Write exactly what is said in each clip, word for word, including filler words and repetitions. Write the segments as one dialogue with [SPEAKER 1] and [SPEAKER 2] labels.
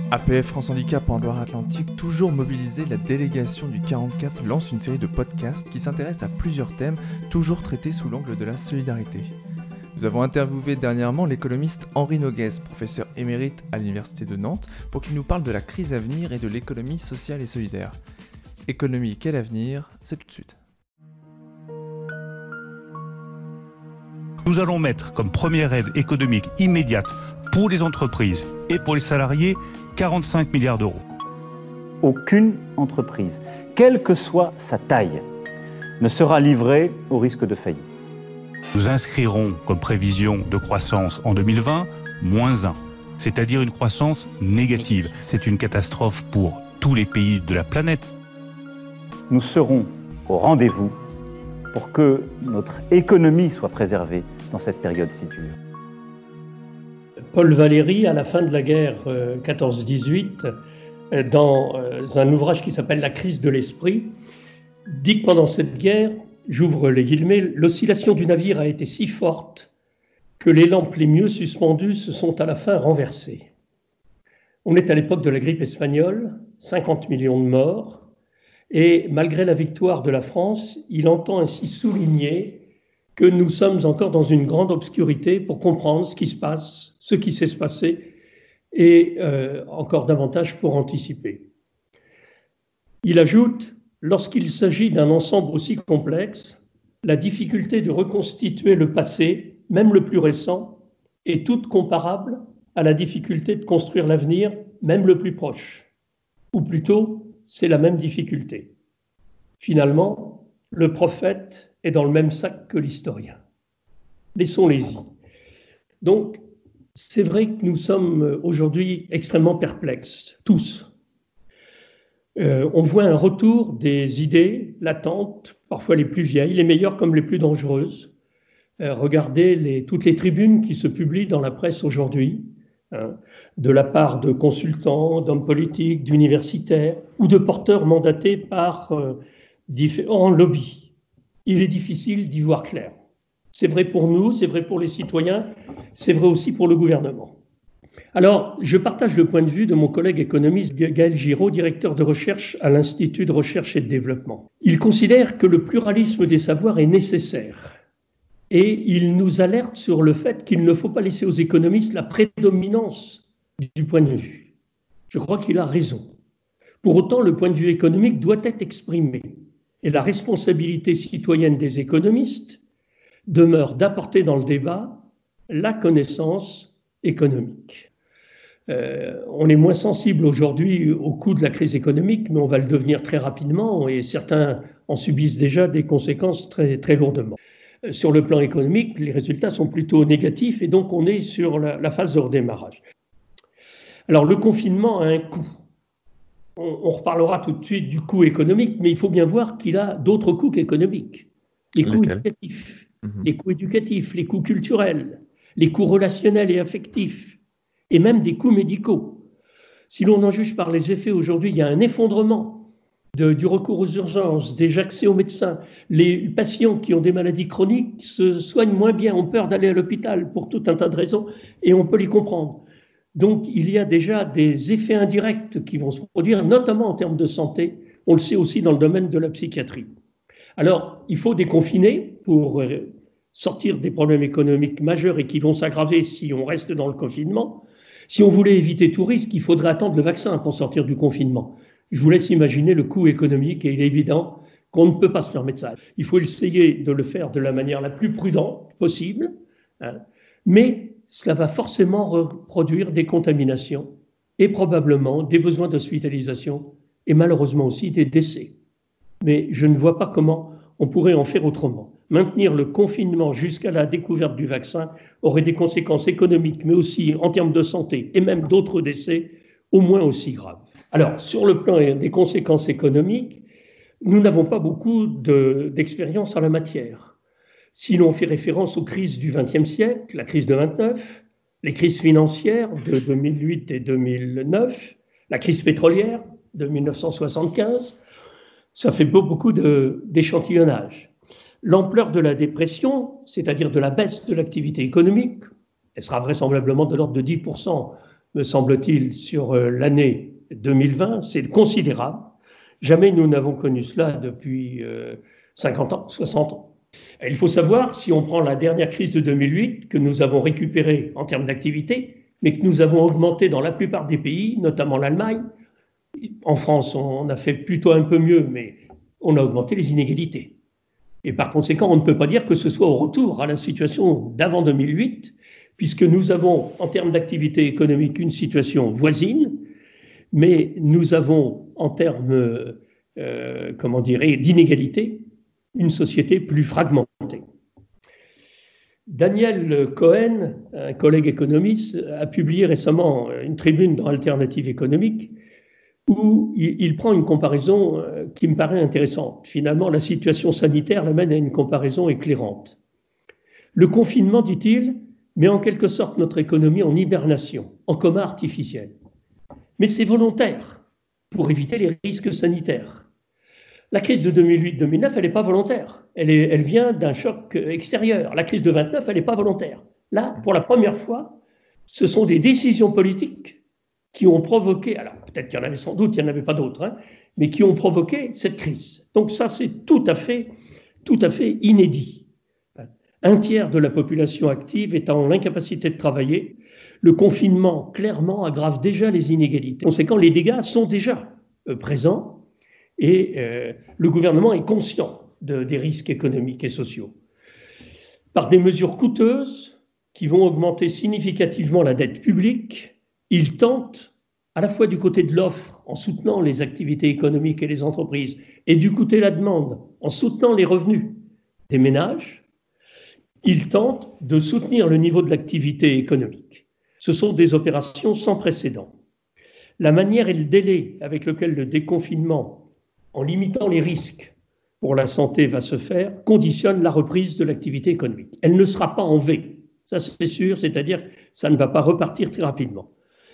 [SPEAKER 1] A P F France Handicap en Loire-Atlantique, toujours mobilisée, la délégation du quarante-quatre lance une série de podcasts qui s'intéressent à plusieurs thèmes, toujours traités sous l'angle de la solidarité. Nous avons interviewé dernièrement l'économiste Henri Noguès, professeur émérite à l'Université de Nantes, pour qu'il nous parle de la crise à venir et de l'économie sociale et solidaire. Économie, quel avenir ? C'est tout de suite.
[SPEAKER 2] Nous allons mettre comme première aide économique immédiate pour les entreprises et pour les salariés quarante-cinq milliards d'euros.
[SPEAKER 3] Aucune entreprise, quelle que soit sa taille, ne sera livrée au risque de faillite.
[SPEAKER 2] Nous inscrirons comme prévision de croissance en deux mille vingt, moins un, c'est-à-dire une croissance négative. C'est une catastrophe pour tous les pays de la planète.
[SPEAKER 3] Nous serons au rendez-vous pour que notre économie soit préservée dans cette période si dure.
[SPEAKER 4] Paul Valéry, à la fin de la guerre quatorze dix-huit, dans un ouvrage qui s'appelle « La crise de l'esprit », dit que pendant cette guerre, j'ouvre les guillemets, l'oscillation du navire a été si forte que les lampes les mieux suspendues se sont à la fin renversées. On est à l'époque de la grippe espagnole, cinquante millions de morts, et malgré la victoire de la France, il entend ainsi souligner que nous sommes encore dans une grande obscurité pour comprendre ce qui se passe, ce qui sait se passer, et euh, encore davantage pour anticiper. Il ajoute, lorsqu'il s'agit d'un ensemble aussi complexe, la difficulté de reconstituer le passé, même le plus récent, est toute comparable à la difficulté de construire l'avenir, même le plus proche. Ou plutôt, c'est la même difficulté. Finalement, le prophète est dans le même sac que l'historien. Laissons-les-y. Donc, c'est vrai que nous sommes aujourd'hui extrêmement perplexes, tous. Euh, on voit un retour des idées latentes, parfois les plus vieilles, les meilleures comme les plus dangereuses. Euh, regardez les, toutes les tribunes qui se publient dans la presse aujourd'hui, hein, de la part de consultants, d'hommes politiques, d'universitaires ou de porteurs mandatés par euh, différents lobbies. Il est difficile d'y voir clair. C'est vrai pour nous, c'est vrai pour les citoyens, c'est vrai aussi pour le gouvernement. Alors, je partage le point de vue de mon collègue économiste Gaël Giraud, directeur de recherche à l'Institut de recherche et de développement. Il considère que le pluralisme des savoirs est nécessaire et il nous alerte sur le fait qu'il ne faut pas laisser aux économistes la prédominance du point de vue. Je crois qu'il a raison. Pour autant, le point de vue économique doit être exprimé. Et la responsabilité citoyenne des économistes demeure d'apporter dans le débat la connaissance économique. Euh, on est moins sensible aujourd'hui au coût de la crise économique, mais on va le devenir très rapidement et certains en subissent déjà des conséquences très, très lourdement. Euh, sur le plan économique, les résultats sont plutôt négatifs et donc on est sur la, la phase de redémarrage. Alors le confinement a un coût. On reparlera tout de suite du coût économique, mais il faut bien voir qu'il a d'autres coûts qu'économiques. Les coûts éducatifs, mmh. les coûts éducatifs, les coûts culturels, les coûts relationnels et affectifs, et même des coûts médicaux. Si l'on en juge par les effets aujourd'hui, il y a un effondrement de, du recours aux urgences, des accès aux médecins. Les patients qui ont des maladies chroniques se soignent moins bien, ont peur d'aller à l'hôpital pour tout un tas de raisons, et on peut les comprendre. Donc, il y a déjà des effets indirects qui vont se produire, notamment en termes de santé. On le sait aussi dans le domaine de la psychiatrie. Alors, il faut déconfiner pour sortir des problèmes économiques majeurs et qui vont s'aggraver si on reste dans le confinement. Si on voulait éviter tout risque, il faudrait attendre le vaccin pour sortir du confinement. Je vous laisse imaginer le coût économique et il est évident qu'on ne peut pas se permettre ça. Il faut essayer de le faire de la manière la plus prudente possible, hein, mais cela va forcément reproduire des contaminations et probablement des besoins d'hospitalisation et malheureusement aussi des décès. Mais je ne vois pas comment on pourrait en faire autrement. Maintenir le confinement jusqu'à la découverte du vaccin aurait des conséquences économiques, mais aussi en termes de santé et même d'autres décès au moins aussi graves. Alors, sur le plan des conséquences économiques, nous n'avons pas beaucoup de, d'expérience en la matière. Si l'on fait référence aux crises du vingtième siècle, la crise de vingt-neuf, les crises financières de deux mille huit et deux mille neuf, la crise pétrolière de mille neuf cent soixante-quinze, ça fait beaucoup de, d'échantillonnage. L'ampleur de la dépression, c'est-à-dire de la baisse de l'activité économique, elle sera vraisemblablement de l'ordre de dix pour cent me semble-t-il, sur l'année deux mille vingt, c'est considérable. Jamais nous n'avons connu cela depuis euh, cinquante ans, soixante ans. Et il faut savoir, si on prend la dernière crise de deux mille huit, que nous avons récupéré en termes d'activité, mais que nous avons augmenté dans la plupart des pays, notamment l'Allemagne. En France, on a fait plutôt un peu mieux, mais on a augmenté les inégalités. Et par conséquent, on ne peut pas dire que ce soit au retour à la situation d'avant deux mille huit, puisque nous avons, en termes d'activité économique, une situation voisine, mais nous avons, en termes, euh, comment dirais, d'inégalité, une société plus fragmentée. Daniel Cohen, un collègue économiste, a publié récemment une tribune dans Alternative économique où il prend une comparaison qui me paraît intéressante. Finalement, la situation sanitaire l'amène à une comparaison éclairante. Le confinement, dit-il, met en quelque sorte notre économie en hibernation, en coma artificiel. Mais c'est volontaire pour éviter les risques sanitaires. La crise de deux mille huit deux mille neuf, elle n'est pas volontaire. Elle, est, elle vient d'un choc extérieur. La crise de vingt-neuf, elle n'est pas volontaire. Là, pour la première fois, ce sont des décisions politiques qui ont provoqué, alors peut-être qu'il y en avait sans doute, il n'y en avait pas d'autres, hein, mais qui ont provoqué cette crise. Donc ça, c'est tout à fait, tout à fait inédit. Un tiers de la population active est en incapacité de travailler. Le confinement, clairement, aggrave déjà les inégalités. Par conséquent, les dégâts sont déjà euh, présents et euh, le gouvernement est conscient de, des risques économiques et sociaux. Par des mesures coûteuses qui vont augmenter significativement la dette publique, il tente, à la fois du côté de l'offre, en soutenant les activités économiques et les entreprises, et du côté de la demande, en soutenant les revenus des ménages, il tente de soutenir le niveau de l'activité économique. Ce sont des opérations sans précédent. La manière et le délai avec lequel le déconfinement, en limitant les risques pour la santé, va se faire, conditionne la reprise de l'activité économique. Elle ne sera pas en V, ça c'est sûr, c'est-à-dire que ça ne va pas repartir très rapidement.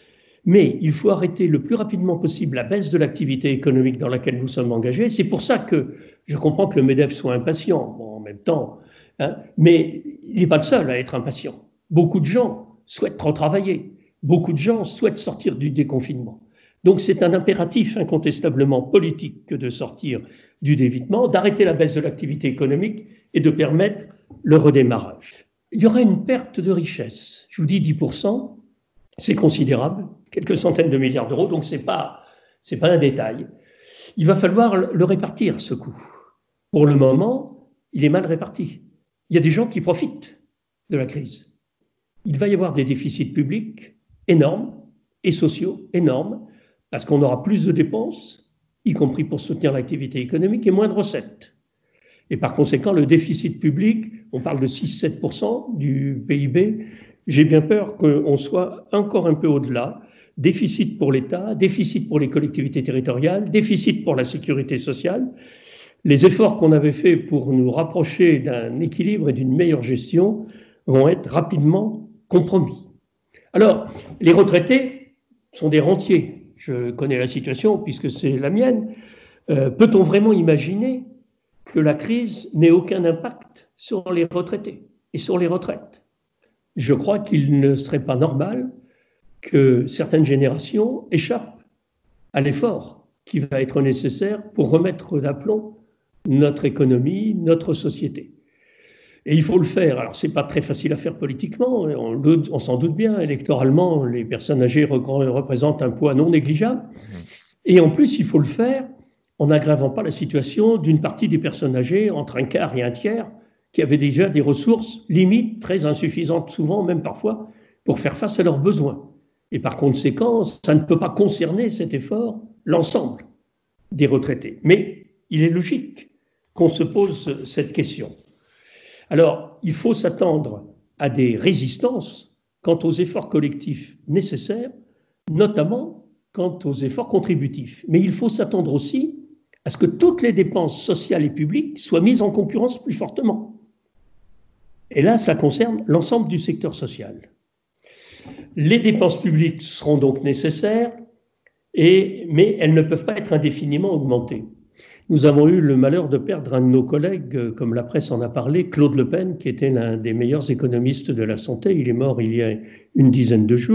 [SPEAKER 4] Mais il faut arrêter le plus rapidement possible la baisse de l'activité économique dans laquelle nous sommes engagés. C'est pour ça que je comprends que le MEDEF soit impatient, bon, en même temps, hein, mais il n'est pas le seul à être impatient. Beaucoup de gens souhaitent retravailler, beaucoup de gens souhaitent sortir du déconfinement. Donc c'est un impératif incontestablement politique que de sortir du dévitement, d'arrêter la baisse de l'activité économique et de permettre le redémarrage. Il y aura une perte de richesse, je vous dis dix pour cent, c'est considérable, quelques centaines de milliards d'euros, donc ce n'est pas, c'est pas un détail. Il va falloir le répartir, ce coût. Pour le moment, il est mal réparti. Il y a des gens qui profitent de la crise. Il va y avoir des déficits publics énormes et sociaux énormes, parce qu'on aura plus de dépenses, y compris pour soutenir l'activité économique, et moins de recettes. Et par conséquent, le déficit public, on parle de six à sept pour cent du P I B, j'ai bien peur qu'on soit encore un peu au-delà. Déficit pour l'État, déficit pour les collectivités territoriales, déficit pour la sécurité sociale. Les efforts qu'on avait faits pour nous rapprocher d'un équilibre et d'une meilleure gestion vont être rapidement compromis. Alors, les retraités sont des rentiers. Je connais la situation puisque c'est la mienne. Euh, peut-on vraiment imaginer que la crise n'ait aucun impact sur les retraités et sur les retraites ? Je crois qu'il ne serait pas normal que certaines générations échappent à l'effort qui va être nécessaire pour remettre d'aplomb notre économie, notre société. Et il faut le faire. Alors, ce n'est pas très facile à faire politiquement, on, le, on s'en doute bien. Électoralement, les personnes âgées représentent un poids non négligeable. Et en plus, il faut le faire en n'aggravant pas la situation d'une partie des personnes âgées, entre un quart et un tiers, qui avaient déjà des ressources limites, très insuffisantes souvent, même parfois, pour faire face à leurs besoins. Et par conséquent, ça ne peut pas concerner cet effort l'ensemble des retraités. Mais il est logique qu'on se pose cette question. Alors, il faut s'attendre à des résistances quant aux efforts collectifs nécessaires, notamment quant aux efforts contributifs. Mais il faut s'attendre aussi à ce que toutes les dépenses sociales et publiques soient mises en concurrence plus fortement. Et là, ça concerne l'ensemble du secteur social. Les dépenses publiques seront donc nécessaires, et, mais elles ne peuvent pas être indéfiniment augmentées. Nous avons eu le malheur de perdre un de nos collègues, comme la presse en a parlé, Claude Lepenne, qui était l'un des meilleurs économistes de la santé. Il est mort il y a une dizaine de jours.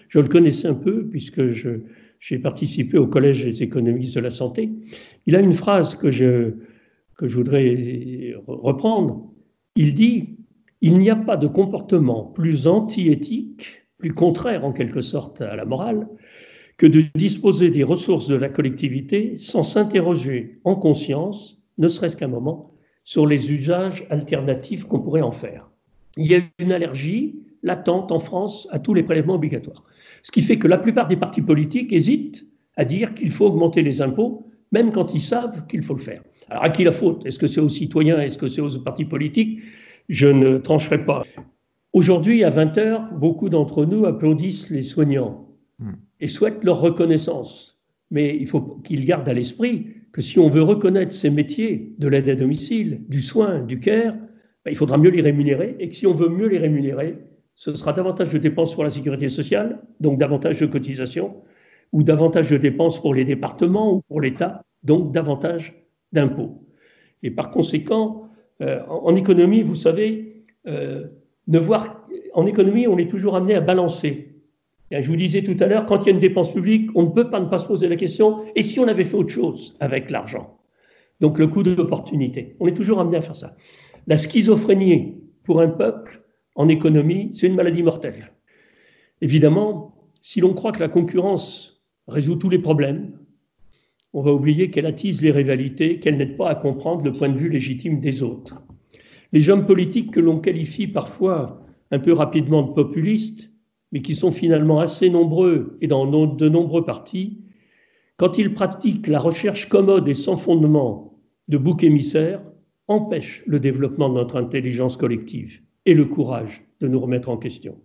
[SPEAKER 4] je le connaissais un peu puisque je, j'ai participé au Collège des économistes de la santé. Il a une phrase que je, que je voudrais reprendre. Il dit « Il n'y a pas de comportement plus anti-éthique, plus contraire en quelque sorte à la morale, que de disposer des ressources de la collectivité sans s'interroger en conscience, ne serait-ce qu'un moment, sur les usages alternatifs qu'on pourrait en faire. » Il y a une allergie latente en France à tous les prélèvements obligatoires. Ce qui fait que la plupart des partis politiques hésitent à dire qu'il faut augmenter les impôts, même quand ils savent qu'il faut le faire. Alors à qui la faute? Est-ce que c'est aux citoyens? Est-ce que c'est aux partis politiques? Je ne trancherai pas. Aujourd'hui, à vingt heures, beaucoup d'entre nous applaudissent les soignants et souhaitent leur reconnaissance. Mais il faut qu'ils gardent à l'esprit que si on veut reconnaître ces métiers de l'aide à domicile, du soin, du care, ben, il faudra mieux les rémunérer, et que si on veut mieux les rémunérer, ce sera davantage de dépenses pour la sécurité sociale, donc davantage de cotisations, ou davantage de dépenses pour les départements ou pour l'État, donc davantage d'impôts. Et par conséquent, euh, en, en économie, vous savez, euh, ne voir, en économie, on est toujours amené à balancer. Et je vous disais tout à l'heure, quand il y a une dépense publique, on ne peut pas ne pas se poser la question, et si on avait fait autre chose avec l'argent? Donc le coût d'opportunité. On est toujours amené à faire ça. La schizophrénie pour un peuple, en économie, c'est une maladie mortelle. Évidemment, si l'on croit que la concurrence résout tous les problèmes, on va oublier qu'elle attise les rivalités, qu'elle n'aide pas à comprendre le point de vue légitime des autres. Les hommes politiques que l'on qualifie parfois un peu rapidement de populistes, mais qui sont finalement assez nombreux et dans de nombreux partis, quand ils pratiquent la recherche commode et sans fondement de boucs émissaires, empêchent le développement de notre intelligence collective et le courage de nous remettre en question.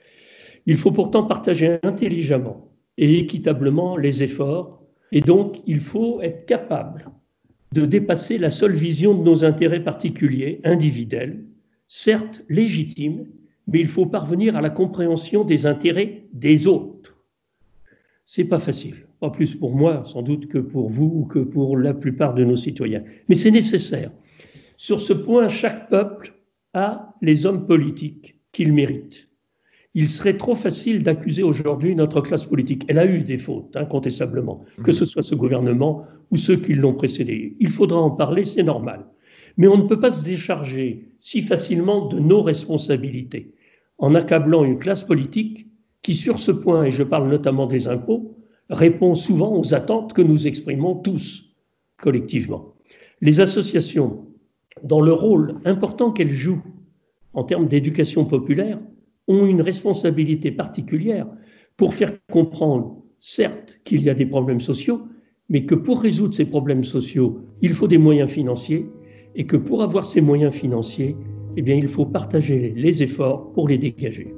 [SPEAKER 4] Il faut pourtant partager intelligemment et équitablement les efforts, et donc il faut être capable de dépasser la seule vision de nos intérêts particuliers, individuels, certes légitimes, mais il faut parvenir à la compréhension des intérêts des autres. C'est pas facile, pas plus pour moi sans doute que pour vous ou que pour la plupart de nos citoyens, mais c'est nécessaire. Sur ce point, chaque peuple a les hommes politiques qu'il mérite. Il serait trop facile d'accuser aujourd'hui notre classe politique. Elle a eu des fautes, incontestablement, que ce soit ce gouvernement ou ceux qui l'ont précédé. Il faudra en parler, c'est normal. Mais on ne peut pas se décharger si facilement de nos responsabilités en accablant une classe politique qui, sur ce point, et je parle notamment des impôts, répond souvent aux attentes que nous exprimons tous collectivement. Les associations, dans le rôle important qu'elles jouent en termes d'éducation populaire, ont une responsabilité particulière pour faire comprendre, certes, qu'il y a des problèmes sociaux, mais que pour résoudre ces problèmes sociaux, il faut des moyens financiers, et que pour avoir ces moyens financiers, eh bien, il faut partager les efforts pour les dégager.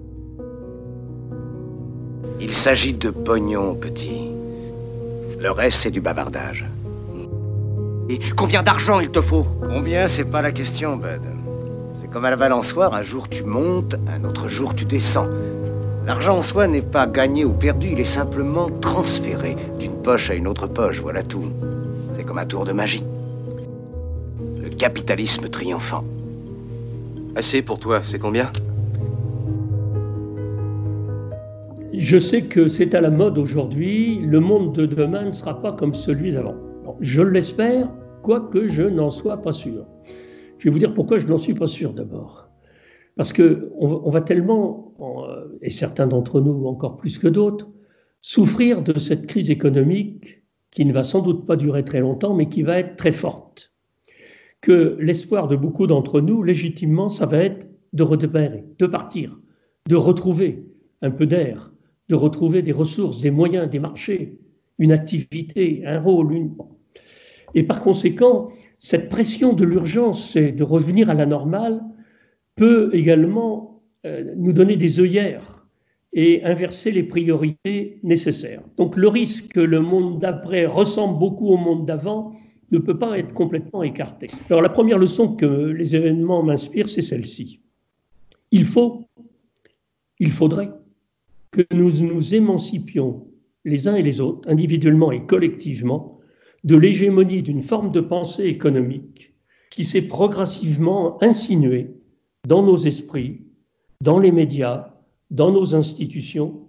[SPEAKER 5] Il s'agit de pognon, petit. Le reste, c'est du bavardage. Et combien d'argent il te faut? Combien, c'est pas la question, Bud. C'est comme à la balançoire, un jour tu montes, un autre jour tu descends. L'argent en soi n'est pas gagné ou perdu, il est simplement transféré d'une poche à une autre poche, voilà tout. C'est comme un tour de magie. Le capitalisme triomphant.
[SPEAKER 6] Assez pour toi, c'est combien?
[SPEAKER 4] Je sais que c'est à la mode aujourd'hui, le monde de demain ne sera pas comme celui d'avant. Je l'espère, quoique je n'en sois pas sûr. Je vais vous dire pourquoi je n'en suis pas sûr d'abord. Parce qu'on va tellement, et certains d'entre nous encore plus que d'autres, souffrir de cette crise économique qui ne va sans doute pas durer très longtemps, mais qui va être très forte. Que l'espoir de beaucoup d'entre nous, légitimement, ça va être de redémarrer, de partir, de retrouver un peu d'air, de retrouver des ressources, des moyens, des marchés, une activité, un rôle. Une... Et par conséquent, cette pression de l'urgence et de revenir à la normale peut également euh, nous donner des œillères et inverser les priorités nécessaires. Donc le risque que le monde d'après ressemble beaucoup au monde d'avant ne peut pas être complètement écarté. Alors la première leçon que les événements m'inspirent, c'est celle-ci. Il faut, il faudrait que nous nous émancipions les uns et les autres, individuellement et collectivement, de l'hégémonie d'une forme de pensée économique qui s'est progressivement insinuée dans nos esprits, dans les médias, dans nos institutions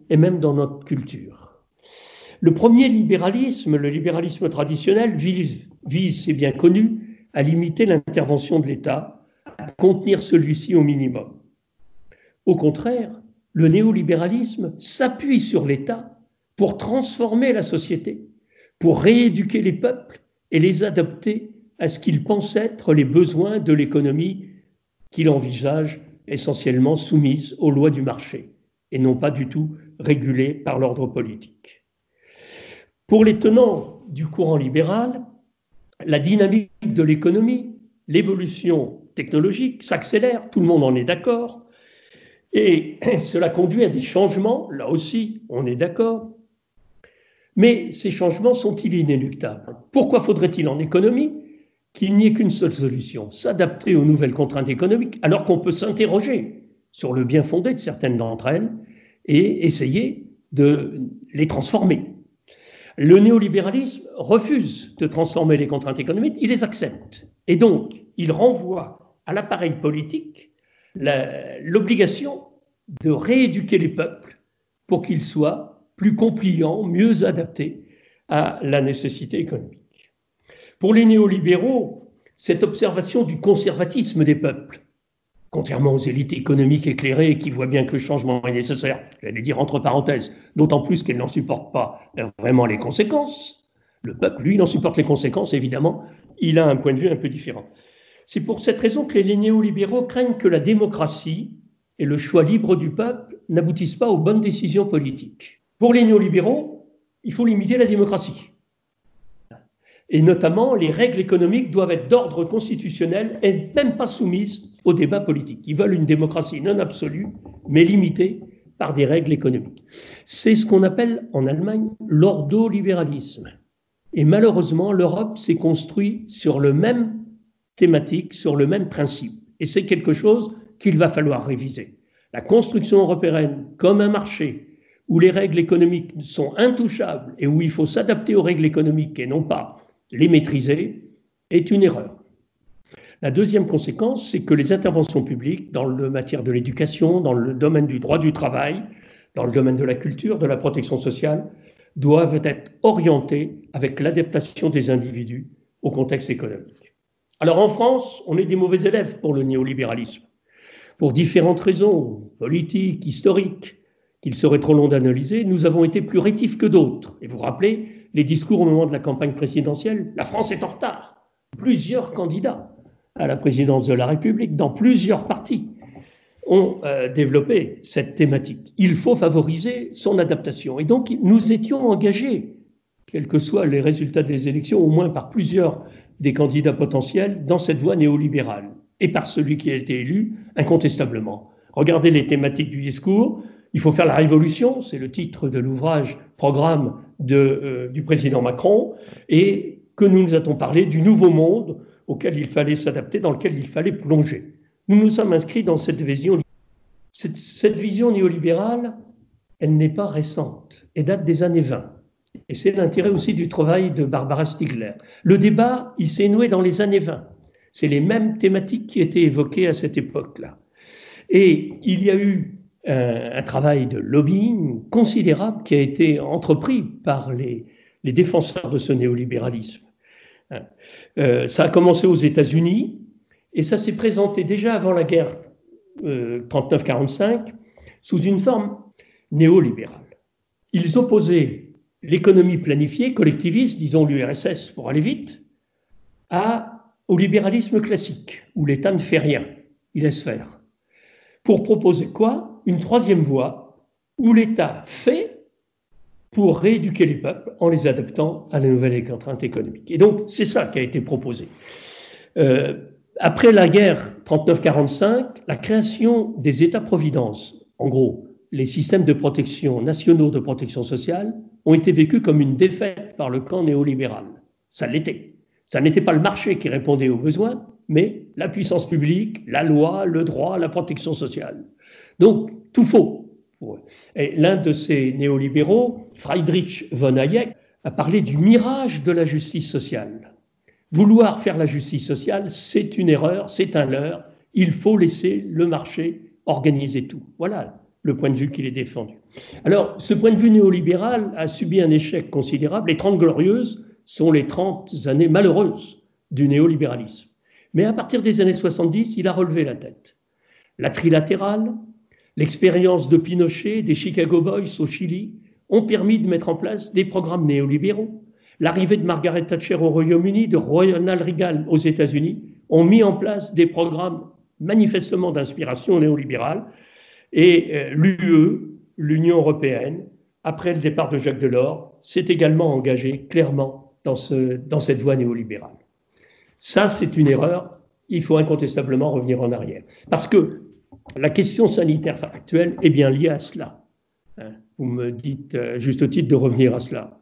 [SPEAKER 4] et même dans notre culture. Le premier libéralisme, le libéralisme traditionnel, vise, vise, c'est bien connu, à limiter l'intervention de l'État, à contenir celui-ci au minimum. Au contraire, le néolibéralisme s'appuie sur l'État pour transformer la société, pour rééduquer les peuples et les adapter à ce qu'il pense être les besoins de l'économie qu'il envisage essentiellement soumise aux lois du marché et non pas du tout régulée par l'ordre politique. Pour les tenants du courant libéral, la dynamique de l'économie, l'évolution technologique s'accélère, tout le monde en est d'accord, et cela conduit à des changements, là aussi on est d'accord, mais ces changements sont-ils inéluctables? Pourquoi faudrait-il en économie qu'il n'y ait qu'une seule solution, s'adapter aux nouvelles contraintes économiques, alors qu'on peut s'interroger sur le bien fondé de certaines d'entre elles et essayer de les transformer? Le néolibéralisme refuse de transformer les contraintes économiques, il les accepte. Et donc, il renvoie à l'appareil politique la, l'obligation de rééduquer les peuples pour qu'ils soient plus compliants, mieux adaptés à la nécessité économique. Pour les néolibéraux, cette observation du conservatisme des peuples, contrairement aux élites économiques éclairées qui voient bien que le changement est nécessaire, j'allais dire entre parenthèses, d'autant plus qu'elles n'en supportent pas vraiment les conséquences, le peuple, lui, n'en supporte les conséquences, évidemment, il a un point de vue un peu différent. C'est pour cette raison que les néolibéraux craignent que la démocratie et le choix libre du peuple n'aboutissent pas aux bonnes décisions politiques. Pour les néolibéraux, il faut limiter la démocratie. Et notamment, les règles économiques doivent être d'ordre constitutionnel et même pas soumises au débat politique. Ils veulent une démocratie non absolue, mais limitée par des règles économiques. C'est ce qu'on appelle en Allemagne l'ordolibéralisme. Et malheureusement, l'Europe s'est construite sur le même thématique, sur le même principe. Et c'est quelque chose qu'il va falloir réviser. La construction européenne comme un marché où les règles économiques sont intouchables et où il faut s'adapter aux règles économiques et non pas les maîtriser, est une erreur. La deuxième conséquence, c'est que les interventions publiques dans le matière de l'éducation, dans le domaine du droit du travail, dans le domaine de la culture, de la protection sociale, doivent être orientées avec l'adaptation des individus au contexte économique. Alors en France, on est des mauvais élèves pour le néolibéralisme, pour différentes raisons politiques, historiques, qu'il serait trop long d'analyser. Nous avons été plus rétifs que d'autres. Et vous vous rappelez les discours au moment de la campagne présidentielle, la France est en retard. Plusieurs candidats à la présidence de la République, dans plusieurs partis, ont euh, développé cette thématique. Il faut favoriser son adaptation. Et donc, nous étions engagés, quels que soient les résultats des élections, au moins par plusieurs des candidats potentiels, dans cette voie néolibérale. Et par celui qui a été élu, incontestablement. Regardez les thématiques du discours. Il faut faire la révolution, c'est le titre de l'ouvrage programme de, euh, du président Macron, et que nous nous avons parlé du nouveau monde auquel il fallait s'adapter, dans lequel il fallait plonger. Nous nous sommes inscrits dans cette vision. Cette, cette vision néolibérale, elle n'est pas récente, elle date des années vingt. Et c'est l'intérêt aussi du travail de Barbara Stiegler. Le débat, il s'est noué dans les années vingt. C'est les mêmes thématiques qui étaient évoquées à cette époque-là. Et il y a eu un, un travail de lobbying considérable qui a été entrepris par les, les défenseurs de ce néolibéralisme. Euh, ça a commencé aux États-Unis et ça s'est présenté déjà avant la guerre euh, trente-neuf quarante-cinq sous une forme néolibérale. Ils opposaient l'économie planifiée, collectiviste, disons l'U R S S pour aller vite, à, au libéralisme classique, où l'État ne fait rien, il laisse faire. Pour proposer quoi? Une troisième voie, où l'État fait pour rééduquer les peuples en les adaptant à la nouvelle contrainte économique. Et donc, c'est ça qui a été proposé. Euh, après la guerre trente-neuf quarante-cinq, la création des États-providence, en gros, les systèmes de protection nationaux de protection sociale, ont été vécus comme une défaite par le camp néolibéral. Ça l'était. Ça n'était pas le marché qui répondait aux besoins, mais la puissance publique, la loi, le droit, la protection sociale. Donc, tout faux. Et l'un de ces néolibéraux, Friedrich von Hayek, a parlé du mirage de la justice sociale. Vouloir faire la justice sociale, c'est une erreur, c'est un leurre. Il faut laisser le marché organiser tout. Voilà le point de vue qu'il est défendu. Alors, ce point de vue néolibéral a subi un échec considérable. Les Trente Glorieuses sont les trente années malheureuses du néolibéralisme. Mais à partir des années soixante-dix, il a relevé la tête. La trilatérale, l'expérience de Pinochet, des Chicago Boys au Chili, ont permis de mettre en place des programmes néolibéraux. L'arrivée de Margaret Thatcher au Royaume-Uni, de Ronald Reagan aux États-Unis, ont mis en place des programmes manifestement d'inspiration néolibérale. Et euh, l'U E, l'Union européenne, après le départ de Jacques Delors, s'est également engagée clairement dans, ce, dans cette voie néolibérale. Ça, c'est une erreur. Il faut incontestablement revenir en arrière. Parce que la question sanitaire actuelle est bien liée à cela. Vous me dites euh, juste au titre de revenir à cela.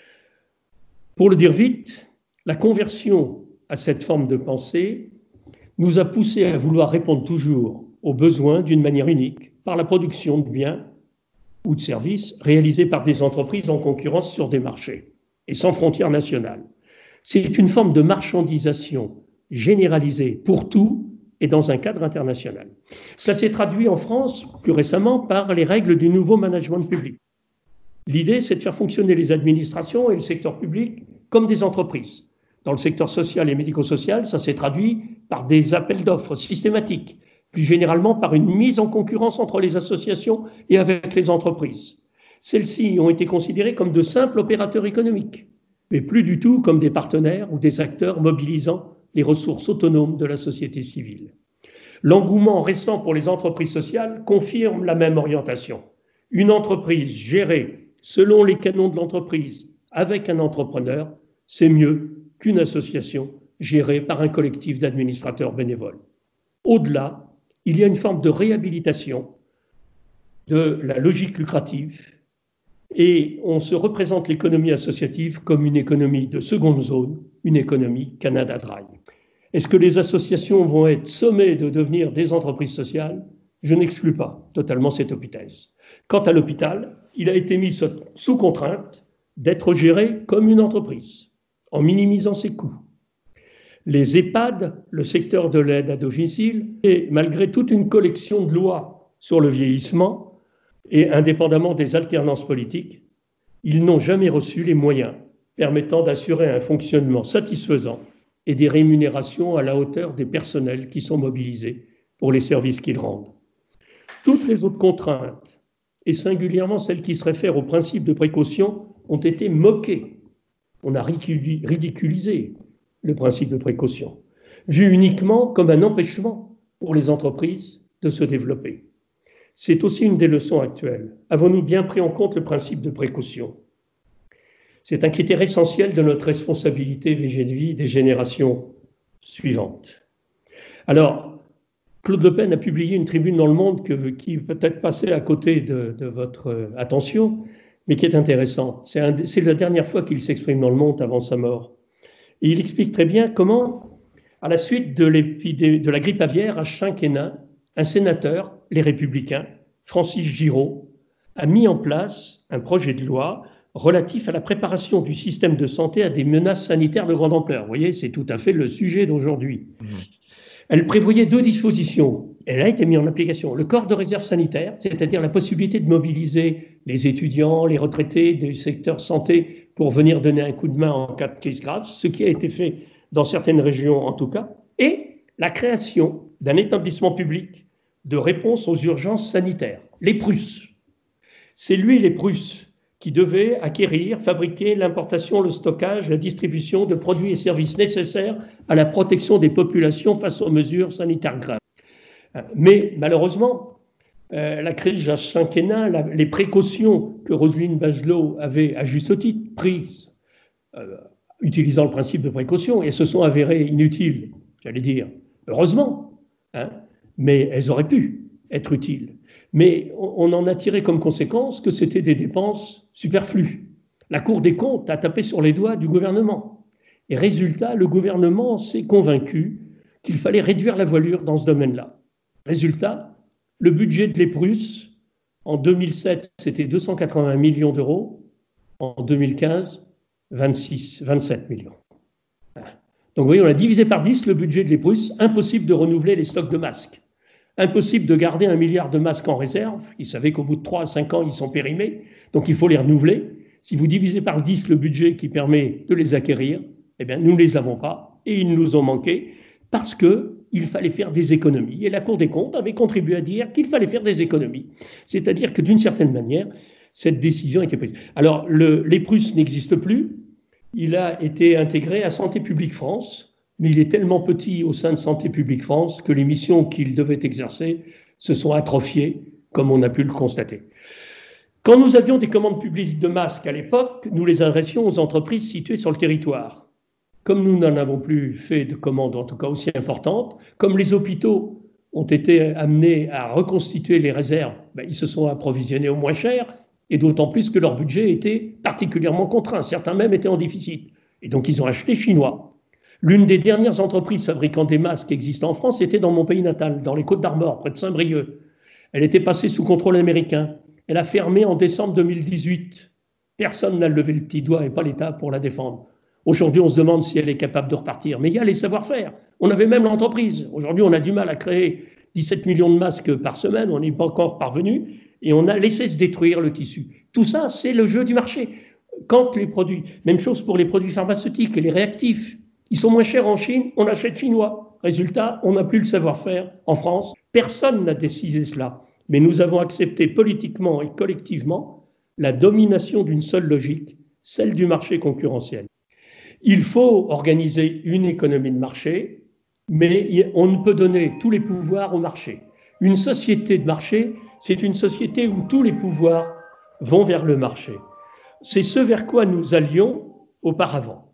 [SPEAKER 4] Pour le dire vite, la conversion à cette forme de pensée nous a poussé à vouloir répondre toujours aux besoins d'une manière unique par la production de biens ou de services réalisés par des entreprises en concurrence sur des marchés et sans frontières nationales. C'est une forme de marchandisation généralisée pour tout et dans un cadre international. Cela s'est traduit en France, plus récemment, par les règles du nouveau management public. L'idée, c'est de faire fonctionner les administrations et le secteur public comme des entreprises. Dans le secteur social et médico-social, ça s'est traduit par des appels d'offres systématiques, plus généralement par une mise en concurrence entre les associations et avec les entreprises. Celles-ci ont été considérées comme de simples opérateurs économiques, mais plus du tout comme des partenaires ou des acteurs mobilisant les ressources autonomes de la société civile. L'engouement récent pour les entreprises sociales confirme la même orientation. Une entreprise gérée selon les canons de l'entreprise avec un entrepreneur, c'est mieux qu'une association gérée par un collectif d'administrateurs bénévoles. Au-delà, il y a une forme de réhabilitation de la logique lucrative et on se représente l'économie associative comme une économie de seconde zone, une économie Canada Dry. Est-ce que les associations vont être sommées de devenir des entreprises sociales? Je n'exclus pas totalement cette hypothèse. Quant à l'hôpital, il a été mis sous contrainte d'être géré comme une entreprise, en minimisant ses coûts. Les EHPAD, le secteur de l'aide à domicile, et malgré toute une collection de lois sur le vieillissement, et indépendamment des alternances politiques, ils n'ont jamais reçu les moyens permettant d'assurer un fonctionnement satisfaisant et des rémunérations à la hauteur des personnels qui sont mobilisés pour les services qu'ils rendent. Toutes les autres contraintes, et singulièrement celles qui se réfèrent au principe de précaution, ont été moquées. On a ridiculisé le principe de précaution, vu uniquement comme un empêchement pour les entreprises de se développer. C'est aussi une des leçons actuelles. Avons-nous bien pris en compte le principe de précaution? C'est un critère essentiel de notre responsabilité vis-à-vis des générations suivantes. Alors, Claude Le Pen a publié une tribune dans Le Monde que, qui peut-être passait à côté de, de votre attention, mais qui est intéressante. C'est, un, c'est la dernière fois qu'il s'exprime dans Le Monde avant sa mort. Et il explique très bien comment, à la suite de, de la grippe aviaire H cinq N un, un sénateur, les Républicains, Francis Giraud, a mis en place un projet de loi relatif à la préparation du système de santé à des menaces sanitaires de grande ampleur. Vous voyez, c'est tout à fait le sujet d'aujourd'hui. Mmh. Elle prévoyait deux dispositions. Elle a été mise en application. Le corps de réserve sanitaire, c'est-à-dire la possibilité de mobiliser les étudiants, les retraités du secteur santé pour venir donner un coup de main en cas de crise grave, ce qui a été fait dans certaines régions en tout cas, et la création d'un établissement public de réponse aux urgences sanitaires, les Prus. C'est lui, les Prus, qui devait acquérir, fabriquer l'importation, le stockage, la distribution de produits et services nécessaires à la protection des populations face aux mesures sanitaires graves. Mais malheureusement, euh, la crise H cinq N un, la, les précautions que Roselyne Bachelot avait à juste titre prises, euh, utilisant le principe de précaution, et se sont avérées inutiles, j'allais dire, heureusement, hein, mais elles auraient pu être utiles. Mais on en a tiré comme conséquence que c'était des dépenses superflues. La Cour des comptes a tapé sur les doigts du gouvernement. Et résultat, le gouvernement s'est convaincu qu'il fallait réduire la voilure dans ce domaine-là. Résultat, le budget de l'Eprus, en deux mille sept, c'était deux cent quatre-vingts millions d'euros. En deux mille quinze, vingt-six, vingt-sept millions. Donc vous voyez, on a divisé par dix le budget de l'Eprus. Impossible de renouveler les stocks de masques. Impossible de garder un milliard de masques en réserve. Ils savaient qu'au bout de trois à cinq ans, ils sont périmés. Donc, il faut les renouveler. Si vous divisez par dix le budget qui permet de les acquérir, eh bien, nous ne les avons pas et ils nous ont manqué parce qu'il fallait faire des économies. Et la Cour des comptes avait contribué à dire qu'il fallait faire des économies. C'est-à-dire que d'une certaine manière, cette décision était prise. Alors, le, les Prus n'existe plus. Il a été intégré à Santé publique France, mais il est tellement petit au sein de Santé publique France que les missions qu'il devait exercer se sont atrophiées, comme on a pu le constater. Quand nous avions des commandes publiques de masques à l'époque, nous les adressions aux entreprises situées sur le territoire. Comme nous n'en avons plus fait de commandes, en tout cas aussi importantes, comme les hôpitaux ont été amenés à reconstituer les réserves, ben, ils se sont approvisionnés au moins cher, et d'autant plus que leur budget était particulièrement contraint. Certains même étaient en déficit. Et donc ils ont acheté chinois. L'une des dernières entreprises fabriquant des masques existant en France était dans mon pays natal, dans les Côtes-d'Armor, près de Saint-Brieuc. Elle était passée sous contrôle américain. Elle a fermé en décembre deux mille dix-huit. Personne n'a levé le petit doigt et pas l'État pour la défendre. Aujourd'hui, on se demande si elle est capable de repartir. Mais il y a les savoir-faire. On avait même l'entreprise. Aujourd'hui, on a du mal à créer dix-sept millions de masques par semaine. On n'est pas encore parvenu. Et on a laissé se détruire le tissu. Tout ça, c'est le jeu du marché. Quand les produits, même chose pour les produits pharmaceutiques et les réactifs, ils sont moins chers en Chine, on achète chinois. Résultat, on n'a plus le savoir-faire en France. Personne n'a décidé cela. Mais nous avons accepté politiquement et collectivement la domination d'une seule logique, celle du marché concurrentiel. Il faut organiser une économie de marché, mais on ne peut donner tous les pouvoirs au marché. Une société de marché, c'est une société où tous les pouvoirs vont vers le marché. C'est ce vers quoi nous allions auparavant.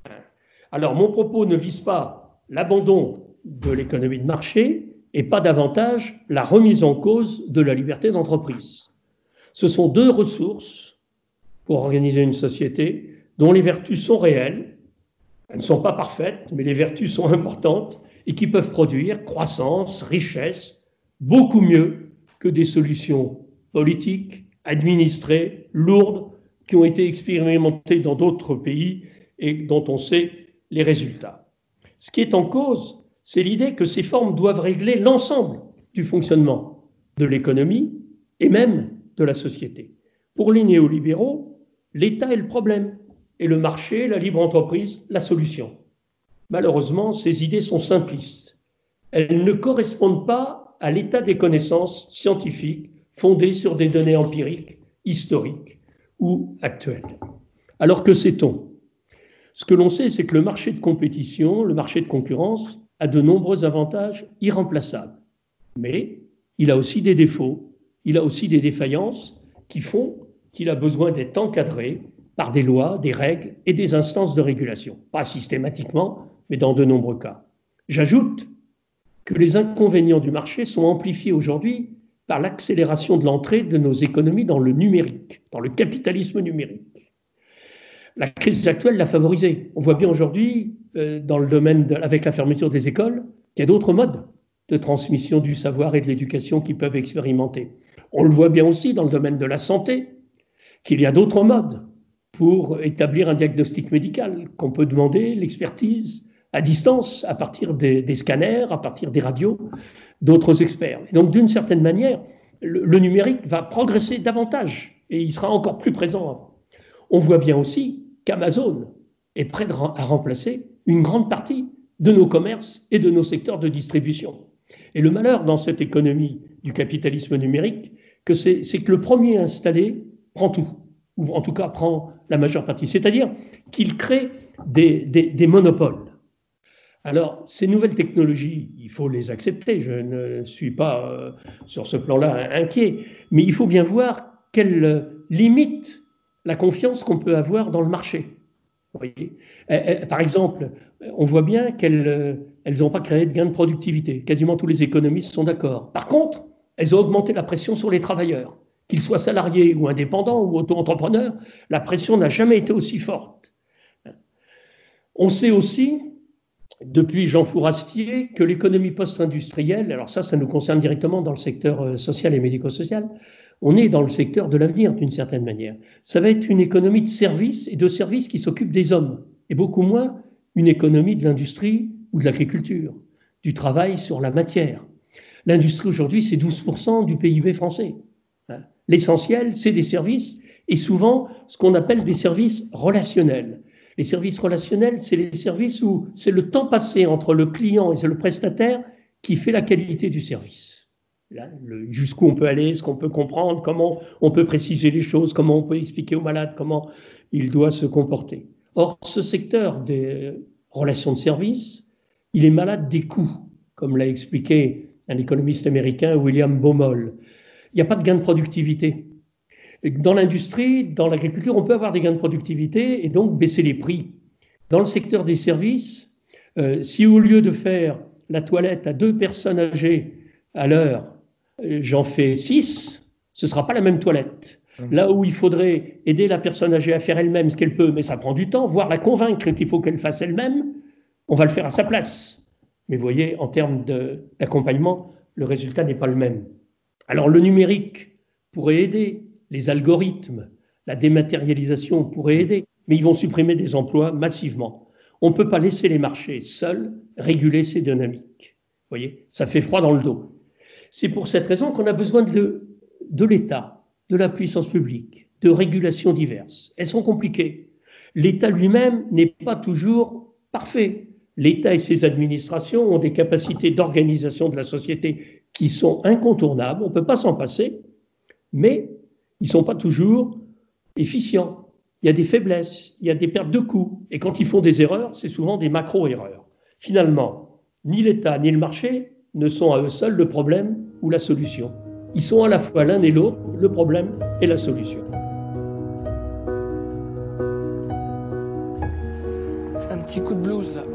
[SPEAKER 4] Alors, mon propos ne vise pas l'abandon de l'économie de marché et pas davantage la remise en cause de la liberté d'entreprise. Ce sont deux ressources pour organiser une société dont les vertus sont réelles. Elles ne sont pas parfaites, mais les vertus sont importantes et qui peuvent produire croissance, richesse, beaucoup mieux que des solutions politiques, administrées, lourdes, qui ont été expérimentées dans d'autres pays et dont on sait les résultats. Ce qui est en cause, c'est l'idée que ces formes doivent régler l'ensemble du fonctionnement de l'économie et même de la société. Pour les néolibéraux, l'État est le problème et le marché, la libre entreprise, la solution. Malheureusement, ces idées sont simplistes. Elles ne correspondent pas à l'état des connaissances scientifiques fondées sur des données empiriques, historiques ou actuelles. Alors que sait-on ? Ce que l'on sait, c'est que le marché de compétition, le marché de concurrence, a de nombreux avantages irremplaçables. Mais il a aussi des défauts, il a aussi des défaillances qui font qu'il a besoin d'être encadré par des lois, des règles et des instances de régulation. Pas systématiquement, mais dans de nombreux cas. J'ajoute que les inconvénients du marché sont amplifiés aujourd'hui par l'accélération de l'entrée de nos économies dans le numérique, dans le capitalisme numérique. La crise actuelle l'a favorisé. On voit bien aujourd'hui, euh, dans le domaine de, avec la fermeture des écoles, qu'il y a d'autres modes de transmission du savoir et de l'éducation qui peuvent expérimenter. On le voit bien aussi dans le domaine de la santé, qu'il y a d'autres modes pour établir un diagnostic médical, qu'on peut demander l'expertise à distance, à partir des, des scanners, à partir des radios, d'autres experts. Et donc, d'une certaine manière, le, le numérique va progresser davantage et il sera encore plus présent. On voit bien aussi qu'Amazon est prêt à remplacer une grande partie de nos commerces et de nos secteurs de distribution. Et le malheur dans cette économie du capitalisme numérique, que c'est, c'est que le premier installé prend tout, ou en tout cas prend la majeure partie, c'est-à-dire qu'il crée des, des, des monopoles. Alors, ces nouvelles technologies, il faut les accepter, je ne suis pas euh, sur ce plan-là inquiet, mais il faut bien voir qu'elles limitent la confiance qu'on peut avoir dans le marché. Vous voyez ? Par exemple, on voit bien qu'elles n'ont pas créé de gains de productivité. Quasiment tous les économistes sont d'accord. Par contre, elles ont augmenté la pression sur les travailleurs. Qu'ils soient salariés ou indépendants ou auto-entrepreneurs, la pression n'a jamais été aussi forte. On sait aussi, depuis Jean Fourastier, que l'économie post-industrielle, alors ça, ça nous concerne directement dans le secteur social et médico-social, on est dans le secteur de l'avenir d'une certaine manière. Ça va être une économie de services et de services qui s'occupe des hommes, et beaucoup moins une économie de l'industrie ou de l'agriculture, du travail sur la matière. L'industrie aujourd'hui, c'est douze pour cent du P I B français. L'essentiel, c'est des services, et souvent ce qu'on appelle des services relationnels. Les services relationnels, c'est les services où c'est le temps passé entre le client et le prestataire qui fait la qualité du service. Jusqu'où on peut aller, ce qu'on peut comprendre, comment on peut préciser les choses, comment on peut expliquer au malade comment il doit se comporter. Or, ce secteur des relations de service, il est malade des coûts, comme l'a expliqué un économiste américain, William Baumol. Il n'y a pas de gain de productivité. Dans l'industrie, dans l'agriculture, on peut avoir des gains de productivité et donc baisser les prix. Dans le secteur des services, euh, si au lieu de faire la toilette à deux personnes âgées à l'heure, euh, j'en fais six, ce ne sera pas la même toilette. Là où il faudrait aider la personne âgée à faire elle-même ce qu'elle peut, mais ça prend du temps, voire la convaincre qu'il faut qu'elle fasse elle-même, on va le faire à sa place. Mais vous voyez, en termes d'accompagnement, le résultat n'est pas le même. Alors le numérique pourrait aider, les algorithmes, la dématérialisation pourrait aider, mais ils vont supprimer des emplois massivement. On ne peut pas laisser les marchés seuls réguler ces dynamiques. Vous voyez, ça fait froid dans le dos. C'est pour cette raison qu'on a besoin de, de l'État, de la puissance publique, de régulations diverses. Elles sont compliquées. L'État lui-même n'est pas toujours parfait. L'État et ses administrations ont des capacités d'organisation de la société qui sont incontournables, on ne peut pas s'en passer, mais ils ne sont pas toujours efficients. Il y a des faiblesses, il y a des pertes de coûts, et quand ils font des erreurs, c'est souvent des macro-erreurs. Finalement, ni l'État ni le marché ne sont à eux seuls le problème ou la solution. Ils sont à la fois l'un et l'autre, le problème et la solution.
[SPEAKER 7] J'ai un petit coup de blues là.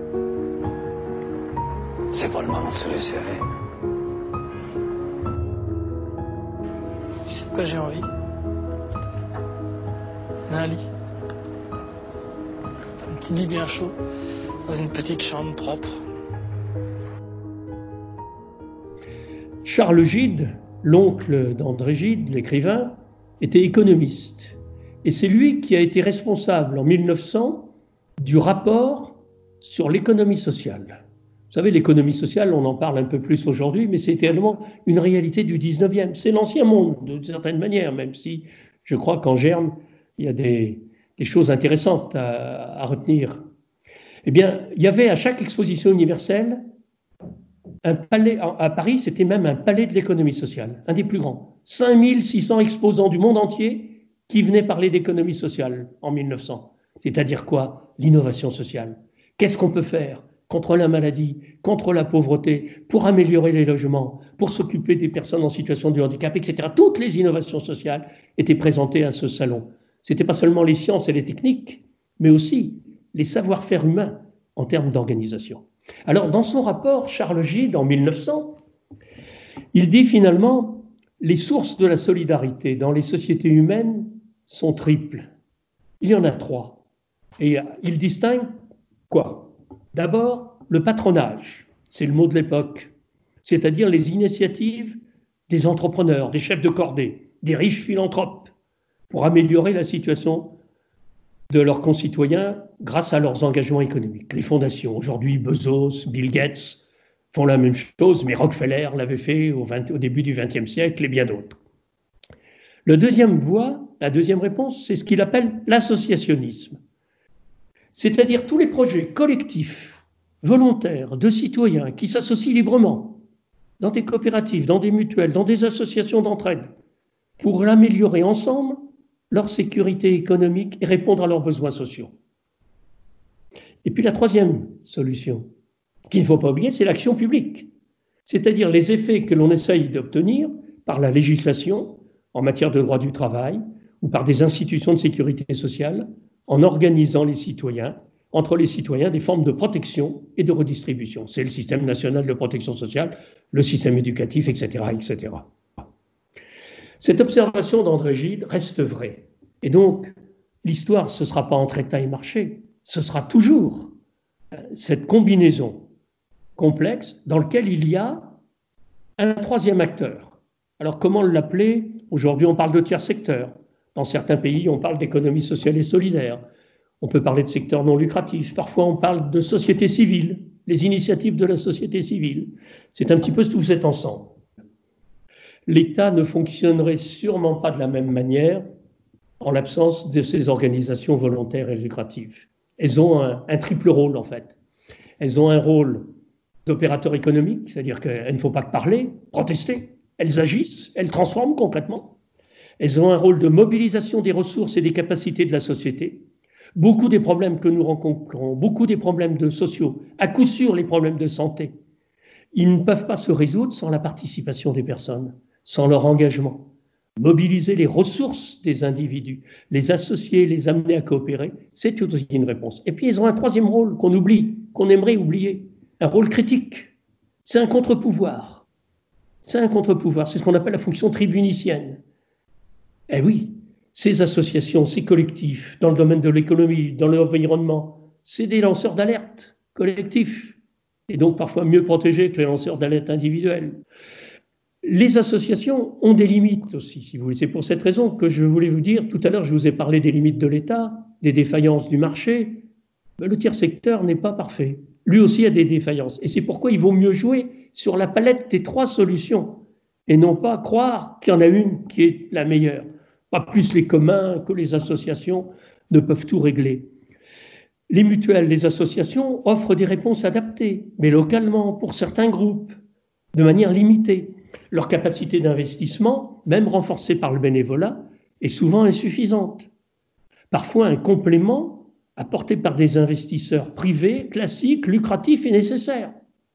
[SPEAKER 8] C'est pas le moment de se laisser aller.
[SPEAKER 7] Tu sais de quoi j'ai envie? D'un lit. Un petit lit bien chaud, dans une petite chambre propre.
[SPEAKER 4] Charles Gide, l'oncle d'André Gide, l'écrivain, était économiste. Et c'est lui qui a été responsable en mille neuf cents du rapport sur l'économie sociale. Vous savez, l'économie sociale, on en parle un peu plus aujourd'hui, mais c'est également une réalité du dix-neuvième. C'est l'ancien monde, d'une certaine manière, même si je crois qu'en germe, il y a des, des choses intéressantes à, à retenir. Eh bien, il y avait à chaque exposition universelle un palais, à Paris, c'était même un palais de l'économie sociale, un des plus grands. cinq mille six cents exposants du monde entier qui venaient parler d'économie sociale en mille neuf cents. C'est-à-dire quoi? L'innovation sociale. Qu'est-ce qu'on peut faire contre la maladie, contre la pauvreté, pour améliorer les logements, pour s'occuper des personnes en situation de handicap, et cetera. Toutes les innovations sociales étaient présentées à ce salon. Ce n'était pas seulement les sciences et les techniques, mais aussi les savoir-faire humains en termes d'organisation. Alors, dans son rapport, Charles Gide, en mille neuf cents, il dit finalement « Les sources de la solidarité dans les sociétés humaines sont triples. Il y en a trois. » Et il distingue quoi? D'abord, le patronage, c'est le mot de l'époque, c'est-à-dire les initiatives des entrepreneurs, des chefs de cordée, des riches philanthropes, pour améliorer la situation de leurs concitoyens grâce à leurs engagements économiques. Les fondations, aujourd'hui Bezos, Bill Gates font la même chose, mais Rockefeller l'avait fait au, vingt, au début du vingtième siècle et bien d'autres. Le deuxième voie, la deuxième réponse, c'est ce qu'il appelle l'associationnisme. C'est-à-dire tous les projets collectifs, volontaires, de citoyens qui s'associent librement dans des coopératives, dans des mutuelles, dans des associations d'entraide, pour améliorer ensemble leur sécurité économique et répondre à leurs besoins sociaux. Et puis la troisième solution, qu'il ne faut pas oublier, c'est l'action publique, c'est-à-dire les effets que l'on essaye d'obtenir par la législation en matière de droit du travail ou par des institutions de sécurité sociale, en organisant les citoyens, entre les citoyens, des formes de protection et de redistribution. C'est le système national de protection sociale, le système éducatif, et cetera, et cetera. Cette observation d'André Gide reste vraie. Et donc, l'histoire, ce ne sera pas entre État et marché, ce sera toujours cette combinaison complexe dans laquelle il y a un troisième acteur. Alors, comment l'appeler? Aujourd'hui, on parle de tiers secteur. Dans certains pays, on parle d'économie sociale et solidaire. On peut parler de secteur non lucratif. Parfois, on parle de société civile, les initiatives de la société civile. C'est un petit peu tout cet ensemble. l'État ne fonctionnerait sûrement pas de la même manière en l'absence de ces organisations volontaires et lucratives. Elles ont un, un triple rôle, en fait. Elles ont un rôle d'opérateur économique, c'est-à-dire qu'elles ne font pas que parler, protester. Elles agissent, elles transforment concrètement. Elles ont un rôle de mobilisation des ressources et des capacités de la société. Beaucoup des problèmes que nous rencontrons, beaucoup des problèmes de sociaux, à coup sûr les problèmes de santé, ils ne peuvent pas se résoudre sans la participation des personnes, sans leur engagement. Mobiliser les ressources des individus, les associer, les amener à coopérer, c'est aussi une réponse. Et puis, ils ont un troisième rôle qu'on oublie, qu'on aimerait oublier, un rôle critique. C'est un contre-pouvoir. C'est un contre-pouvoir, c'est ce qu'on appelle la fonction tribunicienne. Eh oui, ces associations, ces collectifs, dans le domaine de l'économie, dans l'environnement, c'est des lanceurs d'alerte collectifs, et donc parfois mieux protégés que les lanceurs d'alerte individuels. Les associations ont des limites aussi, si vous voulez. C'est pour cette raison que je voulais vous dire, tout à l'heure, je vous ai parlé des limites de l'État, des défaillances du marché. Le tiers secteur n'est pas parfait. Lui aussi a des défaillances. Et c'est pourquoi il vaut mieux jouer sur la palette des trois solutions et non pas croire qu'il y en a une qui est la meilleure. Pas plus les communs que les associations ne peuvent tout régler. Les mutuelles, les associations offrent des réponses adaptées, mais localement, pour certains groupes, de manière limitée. Leur capacité d'investissement, même renforcée par le bénévolat, est souvent insuffisante. Parfois, un complément apporté par des investisseurs privés, classiques, lucratifs est nécessaire.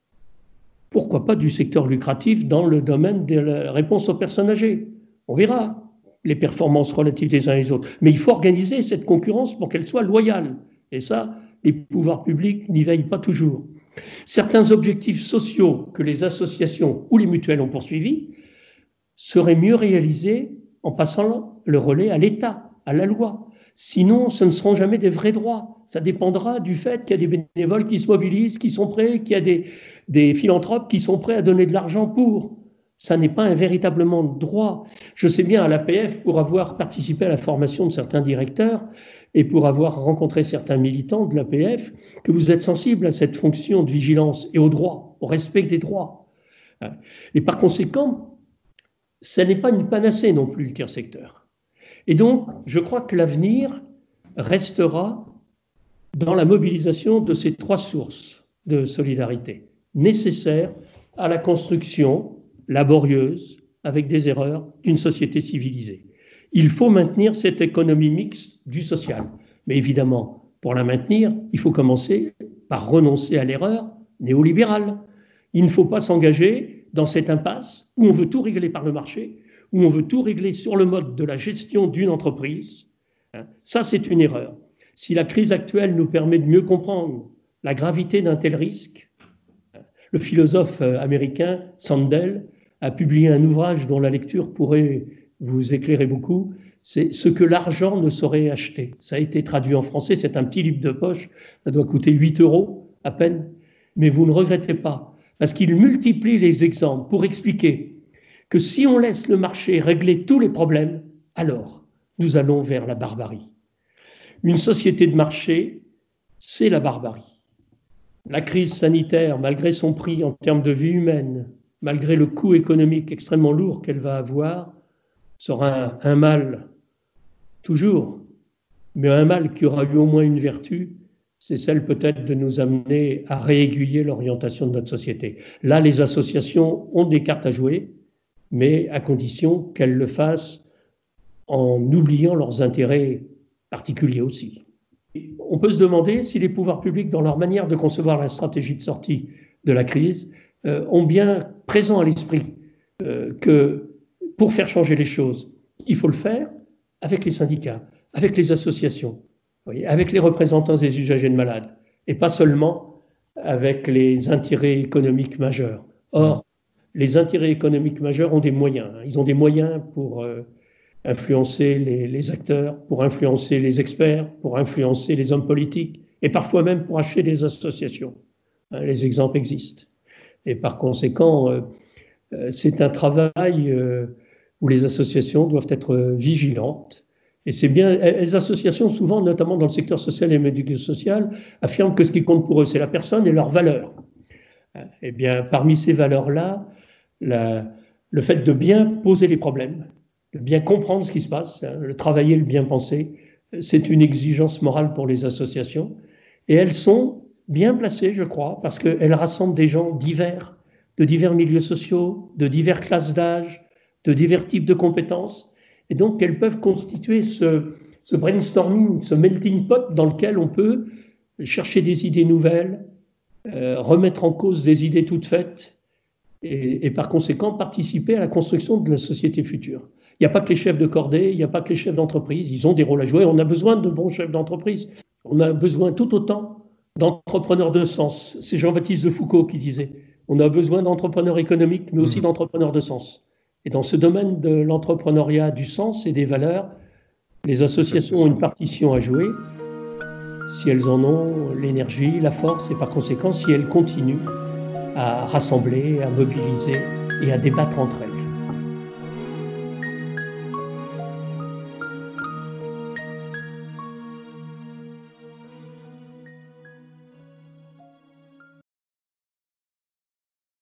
[SPEAKER 4] Pourquoi pas du secteur lucratif dans le domaine de la réponse aux personnes âgées? On verra les performances relatives des uns et des autres. Mais il faut organiser cette concurrence pour qu'elle soit loyale. Et ça, les pouvoirs publics n'y veillent pas toujours. Certains objectifs sociaux que les associations ou les mutuelles ont poursuivis seraient mieux réalisés en passant le relais à l'État, à la loi. Sinon, ce ne seront jamais des vrais droits. Ça dépendra du fait qu'il y a des bénévoles qui se mobilisent, qui sont prêts, qu'il y a des, des philanthropes qui sont prêts à donner de l'argent pour. Ça n'est pas un véritablement droit. Je sais bien à l'A P F, pour avoir participé à la formation de certains directeurs, et pour avoir rencontré certains militants de l'A P F, que vous êtes sensible à cette fonction de vigilance et au droit, au respect des droits. Et par conséquent, ça n'est pas une panacée non plus, le tiers secteur. Et donc, je crois que l'avenir restera dans la mobilisation de ces trois sources de solidarité, nécessaires à la construction laborieuse, avec des erreurs, d'une société civilisée. Il faut maintenir cette économie mixte du social. Mais évidemment, pour la maintenir, il faut commencer par renoncer à l'erreur néolibérale. Il ne faut pas s'engager dans cette impasse où on veut tout régler par le marché, où on veut tout régler sur le mode de la gestion d'une entreprise. Ça, c'est une erreur. Si la crise actuelle nous permet de mieux comprendre la gravité d'un tel risque, le philosophe américain Sandel a publié un ouvrage dont la lecture pourrait vous éclairez beaucoup, c'est ce que l'argent ne saurait acheter. Ça a été traduit en français, c'est un petit livre de poche, ça doit coûter huit euros à peine, mais vous ne regrettez pas, parce qu'il multiplie les exemples pour expliquer que si on laisse le marché régler tous les problèmes, alors nous allons vers la barbarie. Une société de marché, c'est la barbarie. La crise sanitaire, malgré son prix en termes de vie humaine, malgré le coût économique extrêmement lourd qu'elle va avoir, sera un, un mal, toujours, mais un mal qui aura eu au moins une vertu, c'est celle peut-être de nous amener à réaiguiller l'orientation de notre société. Là, les associations ont des cartes à jouer, mais à condition qu'elles le fassent en oubliant leurs intérêts particuliers aussi. On peut se demander si les pouvoirs publics, dans leur manière de concevoir la stratégie de sortie de la crise, euh, ont bien présent à l'esprit euh, que pour faire changer les choses, il faut le faire avec les syndicats, avec les associations, vous voyez, avec les représentants des usagers de malades, et pas seulement avec les intérêts économiques majeurs. Or, les intérêts économiques majeurs ont des moyens. Hein. Ils ont des moyens pour euh, influencer les, les acteurs, pour influencer les experts, pour influencer les hommes politiques, et parfois même pour acheter des associations. Hein, les exemples existent. Et par conséquent, euh, euh, c'est un travail euh, où les associations doivent être vigilantes. Et c'est bien, les associations, souvent, notamment dans le secteur social et médico-social, affirment que ce qui compte pour eux, c'est la personne et leurs valeurs. Eh bien, parmi ces valeurs-là, la, le fait de bien poser les problèmes, de bien comprendre ce qui se passe, hein, le travailler, le bien penser, c'est une exigence morale pour les associations. Et elles sont bien placées, je crois, parce qu'elles rassemblent des gens divers, de divers milieux sociaux, de diverses classes d'âge, de divers types de compétences. Et donc, elles peuvent constituer ce, ce brainstorming, ce melting pot dans lequel on peut chercher des idées nouvelles, euh, remettre en cause des idées toutes faites et, et par conséquent participer à la construction de la société future. Il n'y a pas que les chefs de cordée, il n'y a pas que les chefs d'entreprise, ils ont des rôles à jouer. On a besoin de bons chefs d'entreprise. On a besoin tout autant d'entrepreneurs de sens. C'est Jean-Baptiste de Foucault qui disait « On a besoin d'entrepreneurs économiques, mais aussi mmh. d'entrepreneurs de sens ». Et dans ce domaine de l'entrepreneuriat, du sens et des valeurs, les associations ont une partition à jouer si elles en ont l'énergie, la force, et par conséquent, si elles continuent à rassembler, à mobiliser et à débattre entre elles.